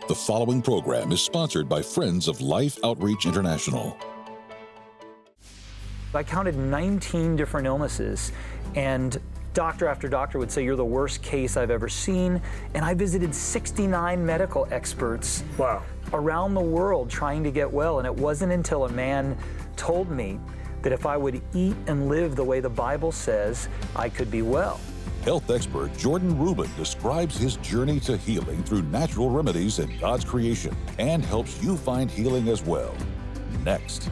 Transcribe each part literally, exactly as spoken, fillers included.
The following program is sponsored by Friends of Life Outreach International. I counted nineteen different illnesses, and doctor after doctor would say, "You're the worst case I've ever seen." And I visited sixty-nine medical experts wow. around the world trying to get well. And it wasn't until a man told me that if I would eat and live the way the Bible says, I could be well. Health expert Jordan Rubin describes his journey to healing through natural remedies in God's creation and helps you find healing as well. Next.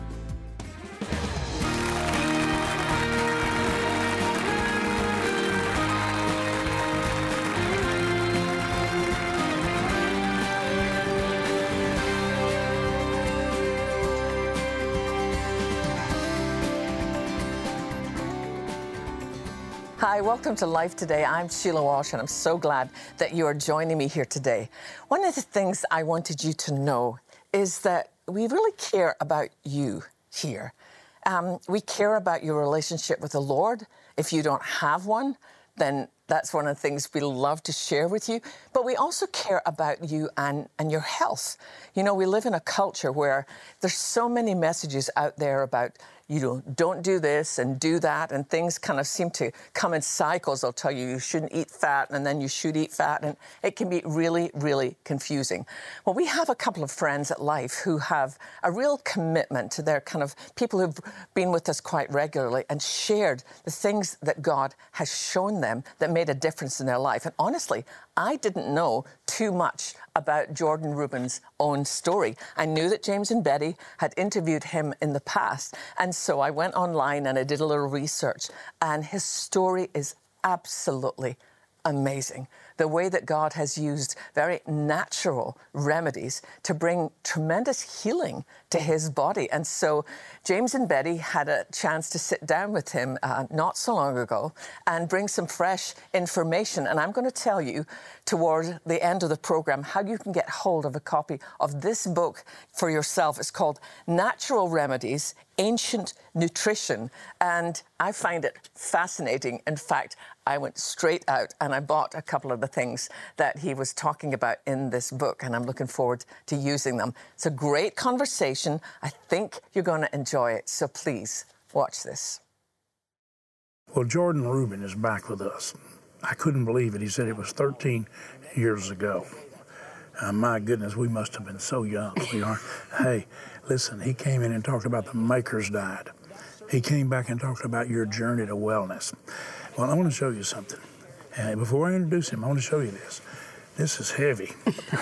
Hi, welcome to Life Today. I'm Sheila Walsh, and I'm so glad that you are joining me here today. One of the things I wanted you to know is that we really care about you here. Um, we care about your relationship with the Lord. If you don't have one, then that's one of the things we love to share with you. But we also care about you and, and your health. You know, we live in a culture where there's so many messages out there about, you know, don't do this and do that, and things kind of seem to come in cycles. They'll tell you you shouldn't eat fat, and then you should eat fat, and it can be really, really confusing. Well, we have a couple of friends at Life who have a real commitment to their kind of people who've been with us quite regularly and shared the things that God has shown them that made a difference in their life. And honestly, I didn't know too much about Jordan Rubin's own story. I knew that James and Betty had interviewed him in the past, and so I went online and I did a little research, and his story is absolutely amazing. The way that God has used very natural remedies to bring tremendous healing to his body. And so James and Betty had a chance to sit down with him uh, not so long ago and bring some fresh information. And I'm going to tell you toward the end of the program how you can get hold of a copy of this book for yourself. It's called Natural Remedies, Ancient Nutrition. And I find it fascinating. In fact, I went straight out and I bought a couple of the things that he was talking about in this book, and I'm looking forward to using them. It's a great conversation. I think you're going to enjoy it, so please watch this. Well, Jordan Rubin is back with us. I couldn't believe it. He said it was thirteen years ago. Uh, my goodness, we must have been so young. We are. Hey, listen, he came in and talked about the Maker's Diet. He came back and talked about your journey to wellness. Well, I want to show you something. And before I introduce him, I want to show you this. This is heavy.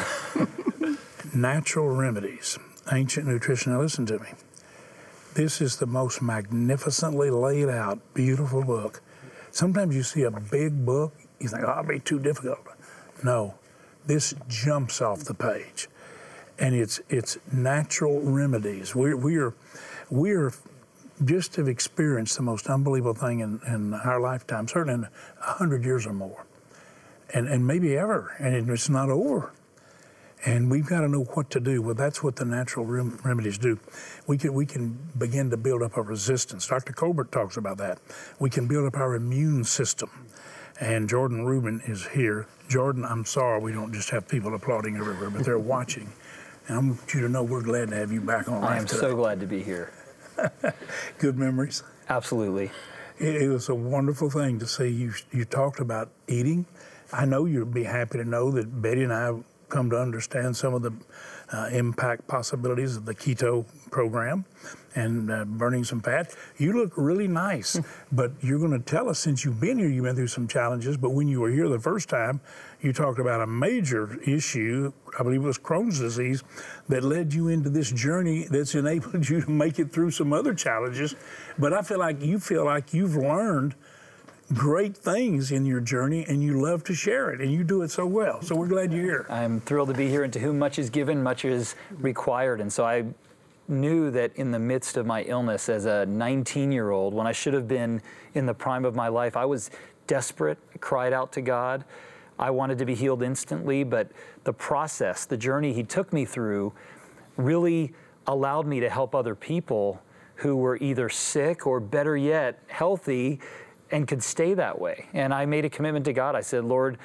Natural Remedies, Ancient Nutrition. Now listen to me. This is the most magnificently laid out, beautiful book. Sometimes you see a big book, you think, oh, it'll be too difficult. No, this jumps off the page. And it's it's natural remedies. We're, we're, we're just have experienced the most unbelievable thing in, in our lifetime, certainly in a hundred years or more, and, and maybe ever, and it, it's not over. And we've got to know what to do. Well, that's what the natural rem- remedies do. We can, we can begin to build up a resistance. Doctor Colbert talks about that. We can build up our immune system. And Jordan Rubin is here. Jordan, I'm sorry we don't just have people applauding everywhere, but they're watching. And I want you to know we're glad to have you back on Life I am today. so glad to be here. Good memories? Absolutely. It, it was a wonderful thing to see you. You talked about eating. I know you'd be happy to know that Betty and I have come to understand some of the uh, impact possibilities of the keto program and uh, burning some fat. You look really nice, but you're going to tell us, since you've been here, you've been through some challenges, but when you were here the first time, you talked about a major issue, I believe it was Crohn's disease, that led you into this journey that's enabled you to make it through some other challenges. But I feel like you feel like you've learned great things in your journey, and you love to share it, and you do it so well. So we're glad you're here. I'm thrilled to be here, and to whom much is given, much is required. And so I knew that in the midst of my illness as a nineteen-year-old, when I should have been in the prime of my life, I was desperate, cried out to God. I wanted to be healed instantly, but the process, the journey he took me through really allowed me to help other people who were either sick or, better yet, healthy and could stay that way. And I made a commitment to God. I said, Lord,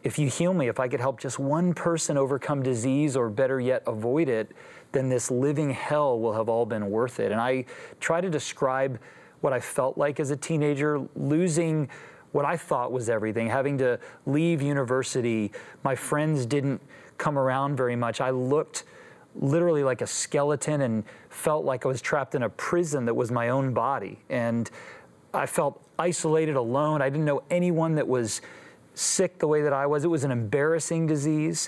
if you heal me, if I could help just one person overcome disease or better yet avoid it, then this living hell will have all been worth it. And I try to describe what I felt like as a teenager, losing what I thought was everything, having to leave university. My friends didn't come around very much. I looked literally like a skeleton and felt like I was trapped in a prison that was my own body. And I felt isolated, alone. I didn't know anyone that was sick the way that I was. It was an embarrassing disease.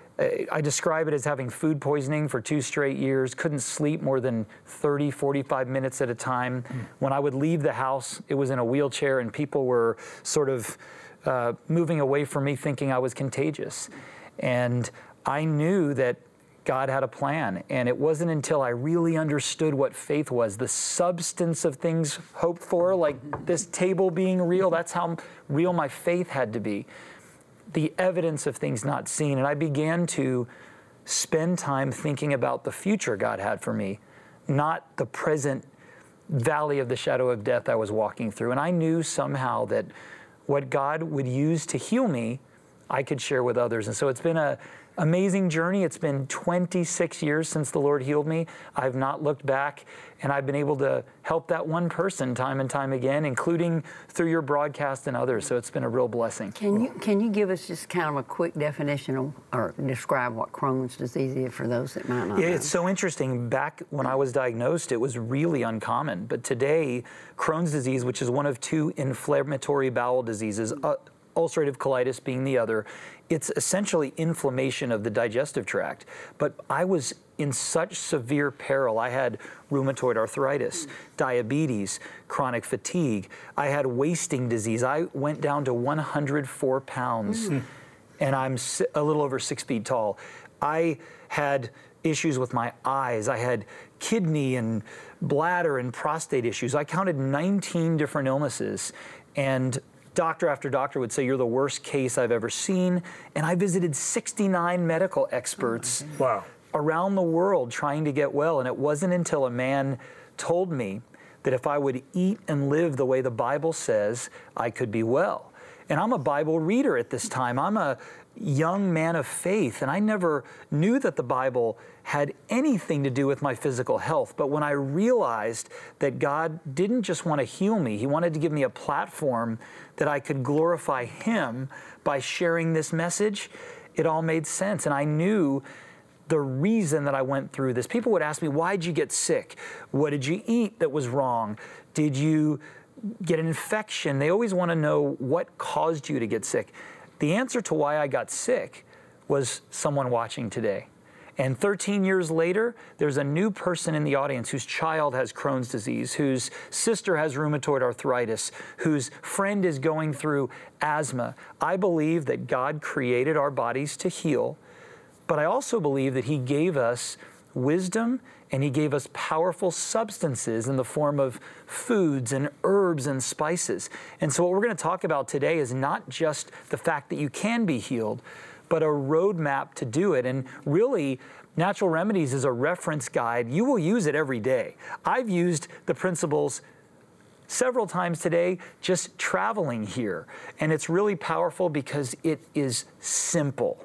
I describe it as having food poisoning for two straight years, couldn't sleep more than thirty, forty-five minutes at a time. Mm. When I would leave the house, it was in a wheelchair, and people were sort of uh, moving away from me thinking I was contagious. And I knew that God had a plan, and it wasn't until I really understood what faith was, the substance of things hoped for, like this table being real. That's how real my faith had to be. The evidence of things not seen. And I began to spend time thinking about the future God had for me, not the present valley of the shadow of death I was walking through. And I knew somehow that what God would use to heal me, I could share with others. And so it's been a amazing journey. It's been twenty-six years since the Lord healed me. I've not looked back, and I've been able to help that one person time and time again, including through your broadcast and others. So it's been a real blessing. Can you can you give us just kind of a quick definition of, or describe what Crohn's disease is for those that might not Yeah, know? it's so interesting. Back when I was diagnosed, it was really uncommon. But today, Crohn's disease, which is one of two inflammatory bowel diseases, uh, ulcerative colitis being the other, it's essentially inflammation of the digestive tract. But I was in such severe peril. I had rheumatoid arthritis, diabetes, chronic fatigue. I had wasting disease. I went down to one hundred four pounds, mm-hmm. and I'm a little over six feet tall. I had issues with my eyes. I had kidney and bladder and prostate issues. I counted nineteen different illnesses, and doctor after doctor would say, you're the worst case I've ever seen. And I visited sixty-nine medical experts wow. around the world trying to get well. And it wasn't until a man told me that if I would eat and live the way the Bible says, I could be well. And I'm a Bible reader at this time. I'm a young man of faith, and I never knew that the Bible had anything to do with my physical health. But when I realized that God didn't just want to heal me, He wanted to give me a platform that I could glorify Him by sharing this message, it all made sense. And I knew the reason that I went through this. People would ask me, why'd you get sick? What did you eat that was wrong? Did you get an infection? They always want to know what caused you to get sick. The answer to why I got sick was someone watching today. And thirteen years later, there's a new person in the audience whose child has Crohn's disease, whose sister has rheumatoid arthritis, whose friend is going through asthma. I believe that God created our bodies to heal, but I also believe that He gave us wisdom, and He gave us powerful substances in the form of foods and herbs and spices. And so what we're going to talk about today is not just the fact that you can be healed, but a roadmap to do it. And really, Natural Remedies is a reference guide. You will use it every day. I've used the principles several times today just traveling here. And it's really powerful because it is simple.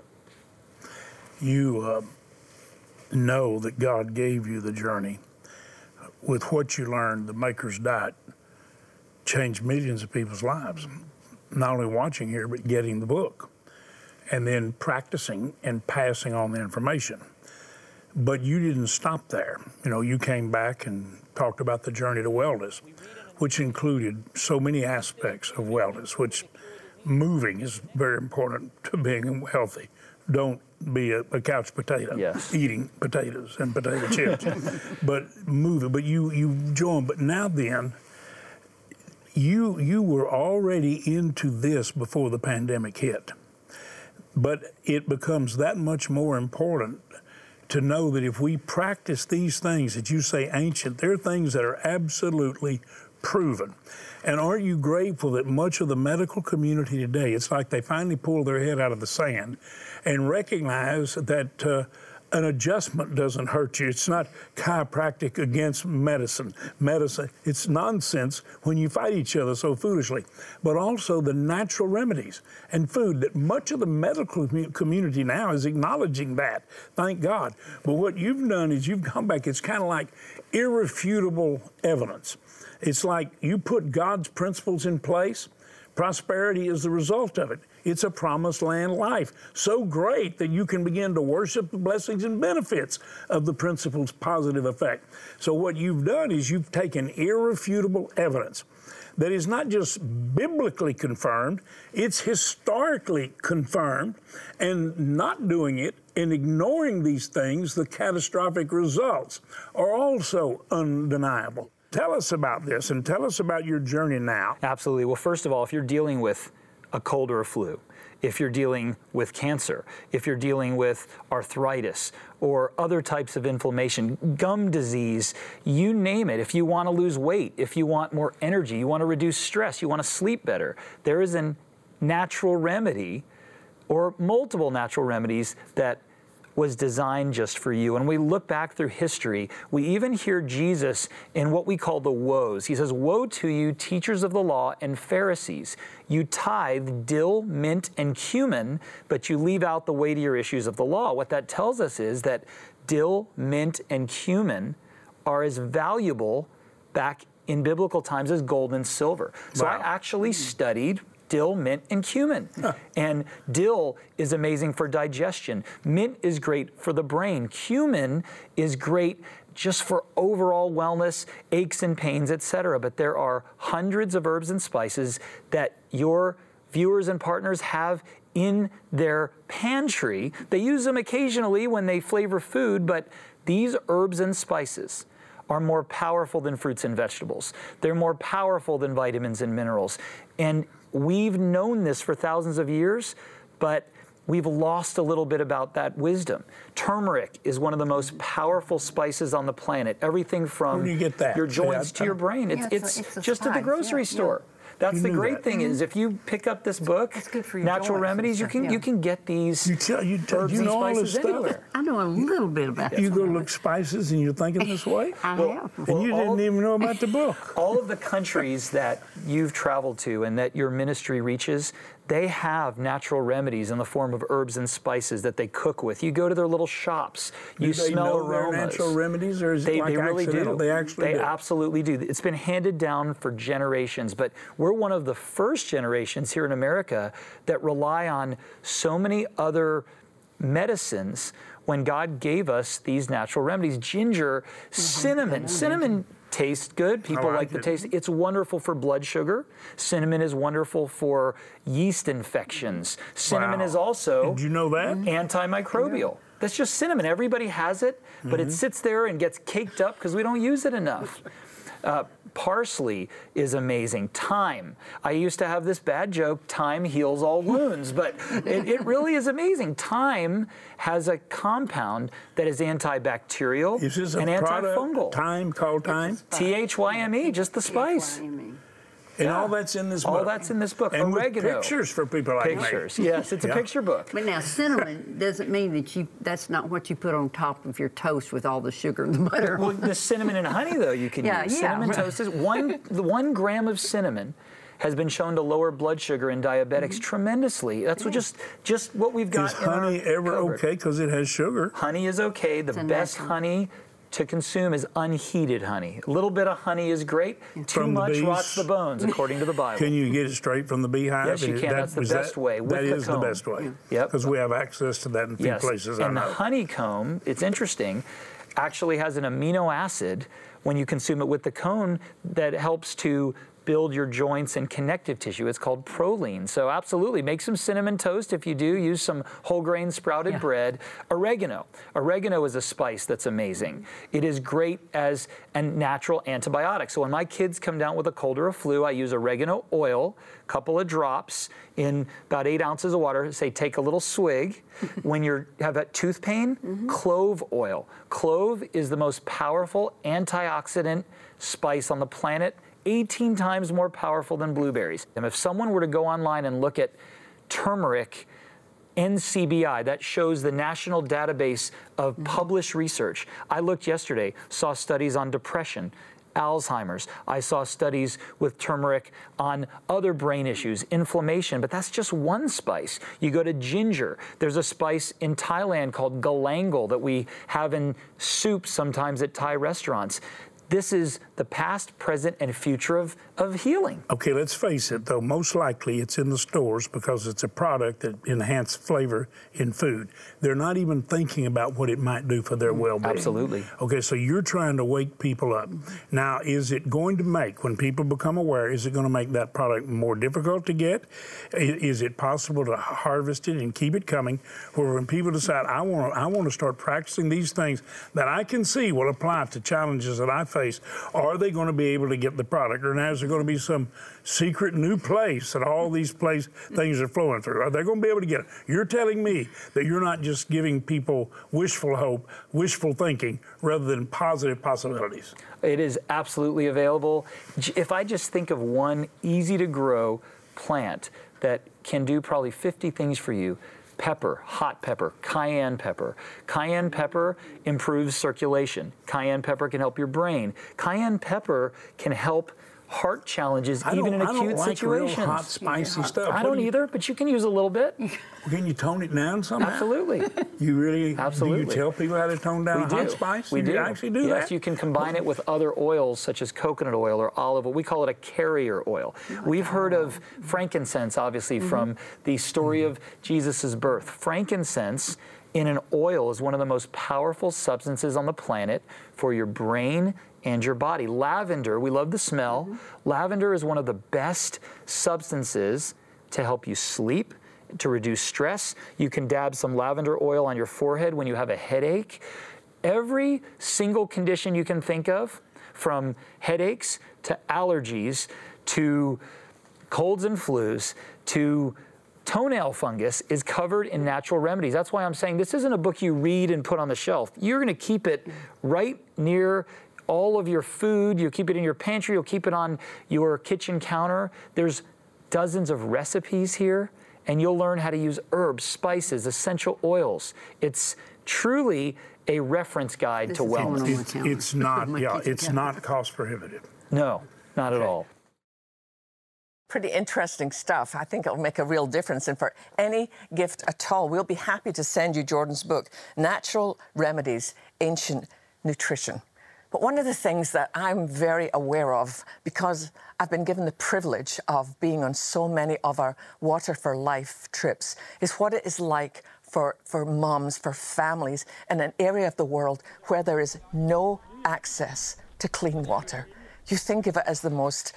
You uh, know that God gave you the journey. With what you learned, the Maker's Diet changed millions of people's lives. Not only watching here, but getting the book. And then practicing and passing on the information. But you didn't stop there. You know, you came back and talked about the journey to wellness, which included so many aspects of wellness, which moving is very important to being healthy. Don't be a, a couch potato, yes. eating potatoes and potato chips, but moving. But you you joined. But now then, you you were already into this before the pandemic hit. But it becomes that much more important to know that if we practice these things that you say ancient, they're things that are absolutely proven. And aren't you grateful that much of the medical community today, it's like they finally pull their head out of the sand and recognize that uh, an adjustment doesn't hurt you. It's not chiropractic against medicine. Medicine, it's nonsense when you fight each other so foolishly. But also the natural remedies and food that much of the medical community now is acknowledging that. Thank God. But what you've done is you've come back, it's kind of like irrefutable evidence. It's like you put God's principles in place. Prosperity is the result of it. It's a promised land life, so great that you can begin to worship the blessings and benefits of the principle's positive effect. So what you've done is you've taken irrefutable evidence that is not just biblically confirmed, it's historically confirmed, and not doing it and ignoring these things, the catastrophic results are also undeniable. Tell us about this and tell us about your journey now. Absolutely. Well, first of all, if you're dealing with a cold or a flu, if you're dealing with cancer, if you're dealing with arthritis or other types of inflammation, gum disease, you name it. If you want to lose weight, if you want more energy, you want to reduce stress, you want to sleep better, there is a natural remedy or multiple natural remedies that was designed just for you. And we look back through history, we even hear Jesus in what we call the woes. He says, "Woe to you, teachers of the law and Pharisees. You tithe dill, mint, and cumin, but you leave out the weightier issues of the law." What that tells us is that dill, mint, and cumin are as valuable back in biblical times as gold and silver. So Wow. I actually studied dill, mint, and cumin. Huh. And dill is amazing for digestion. Mint is great for the brain. Cumin is great just for overall wellness, aches and pains, et cetera. But there are hundreds of herbs and spices that your viewers and partners have in their pantry. They use them occasionally when they flavor food, but these herbs and spices are more powerful than fruits and vegetables. They're more powerful than vitamins and minerals. And we've known this for thousands of years, but we've lost a little bit about that wisdom. Turmeric is one of the most powerful spices on the planet. Everything from Where do you get that? your joints Yeah, to your brain. It's, Yeah, it's it's, a- it's a just at the spice, grocery yeah, store. yeah. That's You the knew great that. thing is if you pick up this book, It's good for your Natural joints and Remedies, you stuff, can yeah. you can get these You tell you tell herbs you and know all this spices stuff. anywhere. I know a little bit about You it. go look spices and you're thinking this way? I Well, have. And you all- didn't even know about the book. All of the countries that you've traveled to and that your ministry reaches, they have natural remedies in the form of herbs and spices that they cook with. You go to their little shops, you Do they smell know aromas. their natural remedies, or is it They, like they really accidental? do. They actually They do. absolutely do. It's been handed down for generations, but we're one of the first generations here in America that rely on so many other medicines when God gave us these natural remedies. Ginger, cinnamon. Cinnamon tastes good. People like like the it. taste. It's wonderful for blood sugar. Cinnamon is wonderful for yeast infections. Cinnamon Wow. is also Did you know that? antimicrobial. That's just cinnamon. Everybody has it, but Mm-hmm. it sits there and gets caked up because we don't use it enough. Uh, parsley is amazing. Thyme. I used to have this bad joke, thyme heals all wounds, but it, it really is amazing. Thyme has a compound that is antibacterial Is this a and product, antifungal. time called time? T H Y M E, just the spice. And Yeah. all that's in this All book? that's in this book. And Oregano. with pictures for people like Pictures. me. Yes, it's a Yeah. picture book. But now cinnamon doesn't mean that you, that's not what you put on top of your toast with all the sugar and the butter. Well, the cinnamon and honey, though, you can Yeah, use. yeah. Cinnamon toast is one, the one gram of cinnamon has been shown to lower blood sugar in diabetics tremendously. That's what just just what we've got Is in our honey ever cupboard. okay because it has sugar? Honey is okay. The It's a best natural. honey to consume is unheated honey. A little bit of honey is great. Too From the much bees? rots the bones, according to the Bible. Can you get it straight from the beehive? Yes, you And can. That's the is best way, with That the is the comb. best way. Yep. Because we have access to that in a few Yes, places I and the know. honeycomb, it's interesting, actually has an amino acid when you consume it with the cone that helps to build your joints and connective tissue. It's called proline. So absolutely, make some cinnamon toast if you do. Use some whole grain sprouted Yeah. bread. Oregano. Oregano is a spice that's amazing. It is great as a natural antibiotic. So when my kids come down with a cold or a flu, I use oregano oil, a couple of drops in about eight ounces of water. Say take a little swig. When you have that tooth pain, clove oil. Clove is the most powerful antioxidant spice on the planet. eighteen times more powerful than blueberries. And if someone were to go online and look at turmeric N C B I, that shows the national database of Mm-hmm. published research. I looked yesterday, saw studies on depression, Alzheimer's. I saw studies with turmeric on other brain issues, inflammation, but that's just one spice. You go to ginger. There's a spice in Thailand called galangal that we have in soup sometimes at Thai restaurants. This is the past, present, and future of, of healing. Okay, let's face it, though, most likely it's in the stores because it's a product that enhances flavor in food. They're not even thinking about what it might do for their well-being. Absolutely. Okay, so you're trying to wake people up. Now, is it going to make, when people become aware, is it going to make that product more difficult to get? Is it possible to harvest it and keep it coming, where when people decide, I want to I want to start practicing these things that I can see will apply to challenges that I face, are they going to be able to get the product? Or now is there going to be some secret new place that all these place things are flowing through? Are they going to be able to get it? You're telling me that you're not just giving people wishful hope, wishful thinking, rather than positive possibilities. It is absolutely available. If I just think of one easy to grow plant that can do probably fifty things for you: pepper, hot pepper, cayenne pepper. Cayenne pepper improves circulation. Cayenne pepper can help your brain. Cayenne pepper can help heart challenges, I even in don't- I acute don't like situations. real hot, spicy stuff. I What don't do you- either, but you can use a little bit. Can you tone it down somehow? Absolutely. You really? Absolutely. Do you tell people how to tone down We a do. hot spice? We you do. actually do yes, that? you can combine it with other oils such as coconut oil or olive oil. We call it a carrier oil. We've heard of frankincense, obviously, mm-hmm. from the story of Jesus' birth. Frankincense in an oil is one of the most powerful substances on the planet for your brain and your body. Lavender, we love the smell. Mm-hmm. Lavender is one of the best substances to help you sleep, to reduce stress. You can dab some lavender oil on your forehead when you have a headache. Every single condition you can think of, from headaches to allergies to colds and flus to toenail fungus, is covered in natural remedies. That's why I'm saying this isn't a book you read and put on the shelf. You're going to keep it right near all of your food. You'll keep it in your pantry. You'll keep it on your kitchen counter. There's dozens of recipes here, and you'll learn how to use herbs, spices, essential oils. It's truly a reference guide This to is going wellness. on my It's, calendar. it's not, My yeah, kitchen it's calendar. not cost prohibitive. No, not at all. Pretty interesting stuff. I think it'll make a real difference. And for any gift at all, we'll be happy to send you Jordan's book, Natural Remedies, Ancient Nutrition. But one of the things that I'm very aware of, because I've been given the privilege of being on so many of our Water for Life trips, is what it is like for, for moms, for families in an area of the world where there is no access to clean water. You think of it as the most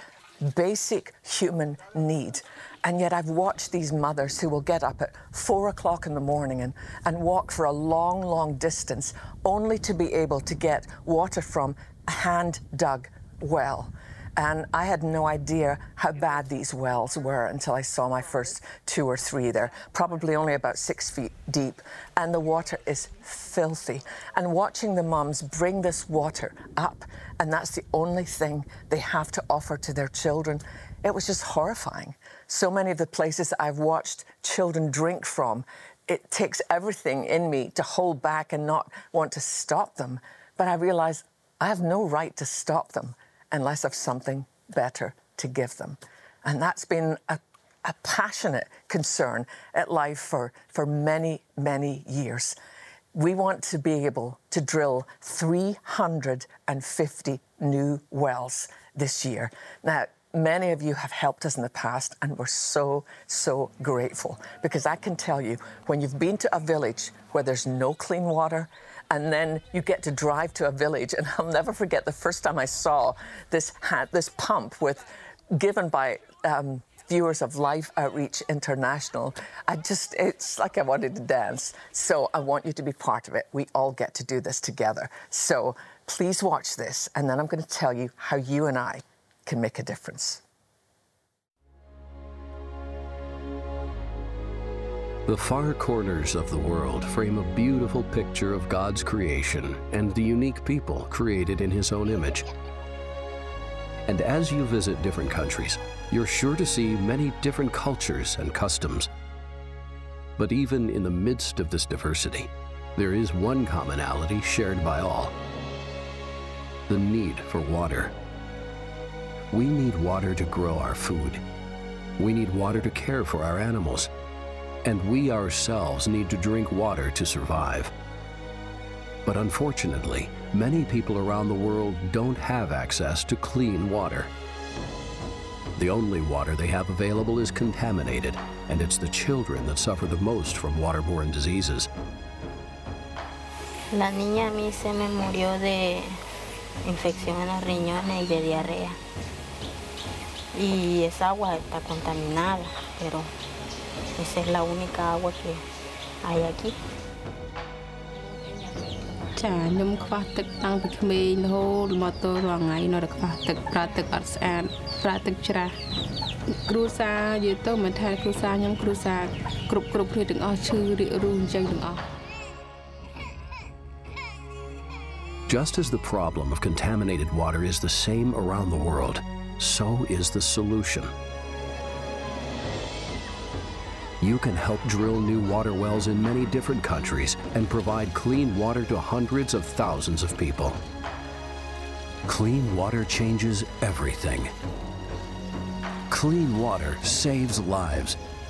basic human need. And yet I've watched these mothers who will get up at four o'clock in the morning and, and walk for a long, long distance only to be able to get water from a hand-dug well. And I had no idea how bad these wells were until I saw my first two or three. They're probably only about six feet deep, and the water is filthy. And watching the moms bring this water up, and that's the only thing they have to offer to their children, it was just horrifying. So many of the places I've watched children drink from, it takes everything in me to hold back and not want to stop them. But I realize I have no right to stop them unless I've something better to give them. And that's been a, a passionate concern at Life for, for many, many years. We want to be able to drill three hundred fifty new wells this year. Now, many of you have helped us in the past, and we're so, so grateful. Because I can tell you, when you've been to a village where there's no clean water, and then you get to drive to a village, and I'll never forget the first time I saw this hat, this pump with given by um, viewers of Life Outreach International. I just, it's like I wanted to dance. So I want you to be part of it. We all get to do this together. So please watch this, and then I'm going to tell you how you and I can make a difference. The far corners of the world frame a beautiful picture of God's creation and the unique people created in His own image. And as you visit different countries, you're sure to see many different cultures and customs. But even in the midst of this diversity, there is one commonality shared by all: the need for water. We need water to grow our food. We need water to care for our animals. And we ourselves need to drink water to survive. But unfortunately, many people around the world don't have access to clean water. The only water they have available is contaminated, and it's the children that suffer the most from waterborne diseases. La niña a mí se me murió de infección en los riñones y de diarrea. Y esa agua está contaminada, pero esa es la única agua que hay aquí. ចាខ្ញុំខ្វះទឹកតាំងពីក្មេងរហូតមកទល់រាល់ថ្ងៃនៅតែខ្វះទឹកប្រើទឹកអត់ស្អាតប្រើទឹកច្រាស់គ្រួសារនិយាយទៅមិនថាគ្រួសារខ្ញុំគ្រួសារគ្រប់គ្រប់គ្នាទាំងអស់ឈឺរាករូសអញ្ចឹងទាំងអស់ Just as the problem of contaminated water is the same around the world, so is the solution. You can help drill new water wells in many different countries and provide clean water to hundreds of thousands of people. Clean water changes everything. Clean water saves lives.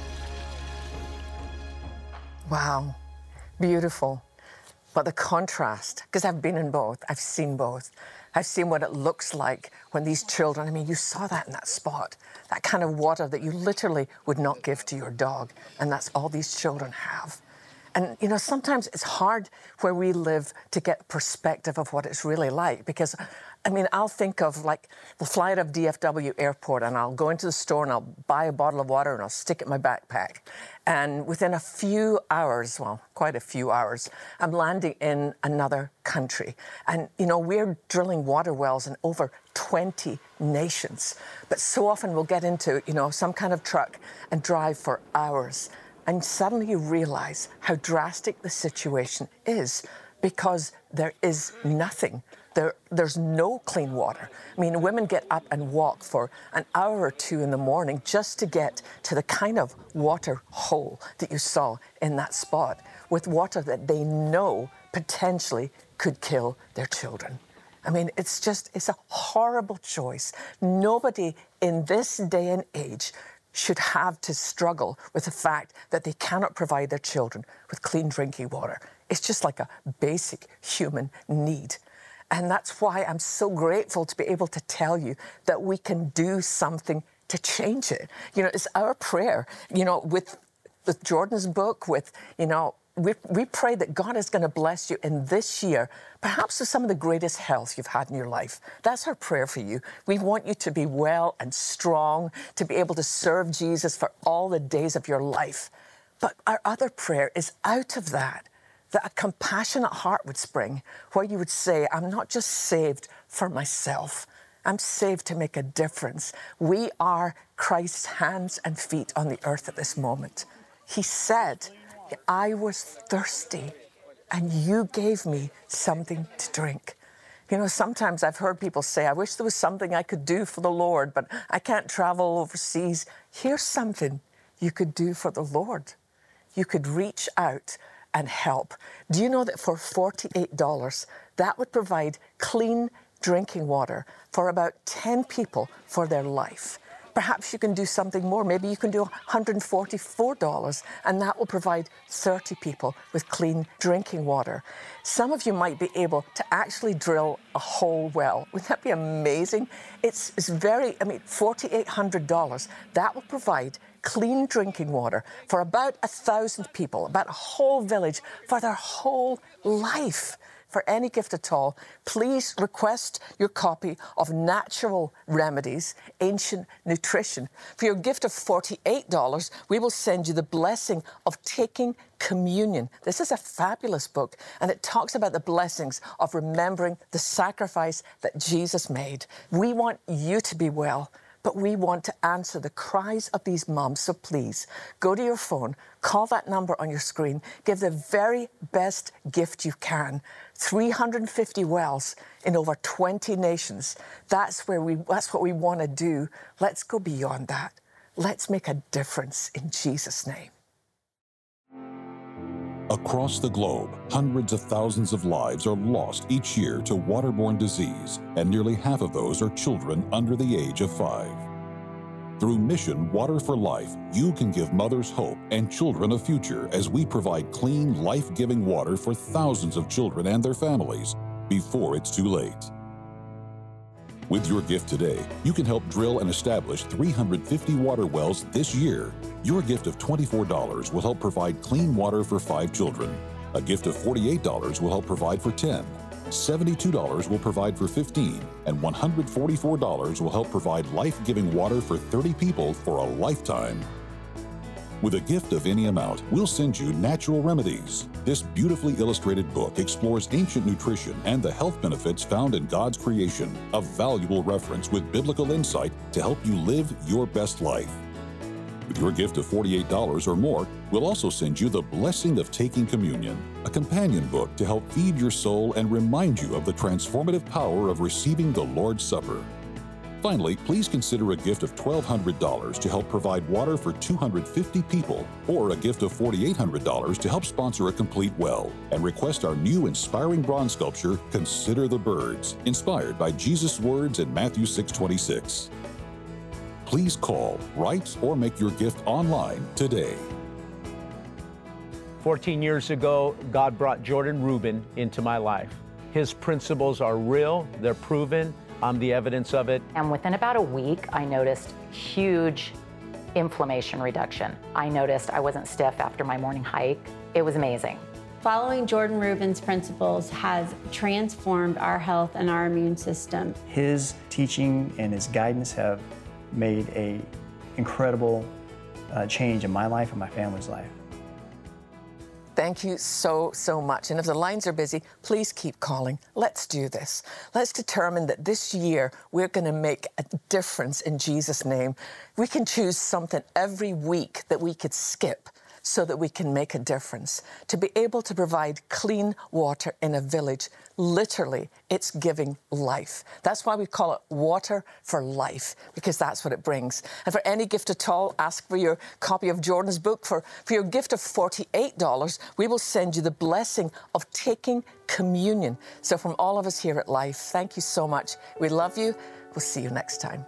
Wow, beautiful. But the contrast, because I've been in both, I've seen both. I've seen what it looks like when these children, I mean, you saw that in that spot, that kind of water that you literally would not give to your dog. And that's all these children have. And, you know, sometimes it's hard where we live to get perspective of what it's really like, because, I mean, I'll think of, like, we'll fly out of D F W airport and I'll go into the store and I'll buy a bottle of water and I'll stick it in my backpack. And within a few hours, well, quite a few hours, I'm landing in another country. And, you know, we're drilling water wells in over twenty nations. But so often we'll get into, you know, some kind of truck and drive for hours. And suddenly you realize how drastic the situation is, because there is nothing. There, there's no clean water. I mean, women get up and walk for an hour or two in the morning just to get to the kind of water hole that you saw in that spot, with water that they know potentially could kill their children. I mean, it's just, it's a horrible choice. Nobody in this day and age should have to struggle with the fact that they cannot provide their children with clean drinking water. It's just like a basic human need. And that's why I'm so grateful to be able to tell you that we can do something to change it. You know, it's our prayer, you know, with, with Jordan's book, with, you know, we, we pray that God is going to bless you in this year, perhaps with some of the greatest health you've had in your life. That's our prayer for you. We want you to be well and strong, to be able to serve Jesus for all the days of your life. But our other prayer is out of that, that a compassionate heart would spring, where you would say, I'm not just saved for myself. I'm saved to make a difference. We are Christ's hands and feet on the earth at this moment. He said, I was thirsty and you gave me something to drink. You know, sometimes I've heard people say, I wish there was something I could do for the Lord, but I can't travel overseas. Here's something you could do for the Lord. You could reach out and help. Do you know that for forty-eight dollars, that would provide clean drinking water for about ten people for their life? Perhaps you can do something more. Maybe you can do one hundred forty-four dollars, and that will provide thirty people with clean drinking water. Some of you might be able to actually drill a whole well. Wouldn't that be amazing? It's, it's very, I mean, forty-eight hundred dollars. That will provide clean drinking water for about a thousand people, about a whole village, for their whole life. For any gift at all, please request your copy of Natural Remedies, Ancient Nutrition. For your gift of forty-eight dollars, we will send you the blessing of taking communion. This is a fabulous book, and it talks about the blessings of remembering the sacrifice that Jesus made. We want you to be well, but we want to answer the cries of these moms. So please, go to your phone, call that number on your screen, give the very best gift you can. three hundred fifty wells in over twenty nations. That's where we, that's what we want to do. Let's go beyond that. Let's make a difference in Jesus' name. Across the globe, hundreds of thousands of lives are lost each year to waterborne disease, and nearly half of those are children under the age of five. Through Mission Water for Life, you can give mothers hope and children a future as we provide clean, life-giving water for thousands of children and their families before it's too late. With your gift today, you can help drill and establish three hundred fifty water wells this year. Your gift of twenty-four dollars will help provide clean water for five children. A gift of forty-eight dollars will help provide for ten. seventy-two dollars will provide for fifteen, and one hundred forty-four dollars will help provide life-giving water for thirty people for a lifetime. With a gift of any amount, we'll send you Natural Remedies. This beautifully illustrated book explores ancient nutrition and the health benefits found in God's creation, a valuable reference with biblical insight to help you live your best life. With your gift of forty-eight dollars or more, we'll also send you The Blessing of Taking Communion, a companion book to help feed your soul and remind you of the transformative power of receiving the Lord's Supper. Finally, please consider a gift of twelve hundred dollars to help provide water for two hundred fifty people, or a gift of forty-eight hundred dollars to help sponsor a complete well, and request our new inspiring bronze sculpture, Consider the Birds, inspired by Jesus' words in Matthew six twenty-six. Please call, write, or make your gift online today. fourteen years ago, God brought Jordan Rubin into my life. His principles are real, they're proven, I'm the evidence of it. And within about a week, I noticed huge inflammation reduction. I noticed I wasn't stiff after my morning hike. It was amazing. Following Jordan Rubin's principles has transformed our health and our immune system. His teaching and his guidance have made a incredible uh, change in my life and my family's life. Thank you so, so much. And if the lines are busy, please keep calling. Let's do this. Let's determine that this year we're going to make a difference in Jesus' name. We can choose something every week that we could skip so that we can make a difference. To be able to provide clean water in a village, literally, it's giving life. That's why we call it Water for Life, because that's what it brings. And for any gift at all, ask for your copy of Jordan's book. For, for your gift of forty-eight dollars, we will send you the blessing of taking communion. So from all of us here at Life, thank you so much. We love you. We'll see you next time.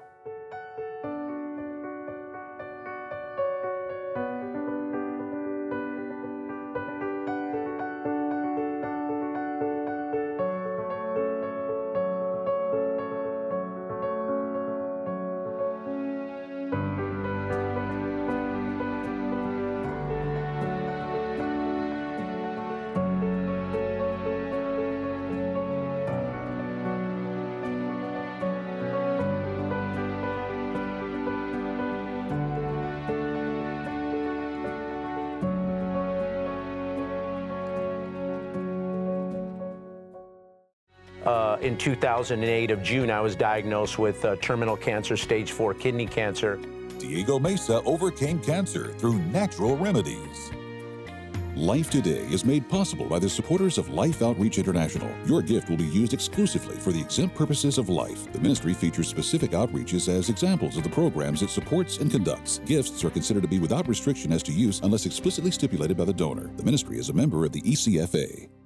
Uh, in two thousand eight of June, I was diagnosed with uh, terminal cancer, stage four kidney cancer. Diego Mesa overcame cancer through natural remedies. Life Today is made possible by the supporters of Life Outreach International. Your gift will be used exclusively for the exempt purposes of life. The ministry features specific outreaches as examples of the programs it supports and conducts. Gifts are considered to be without restriction as to use unless explicitly stipulated by the donor. The ministry is a member of the E C F A.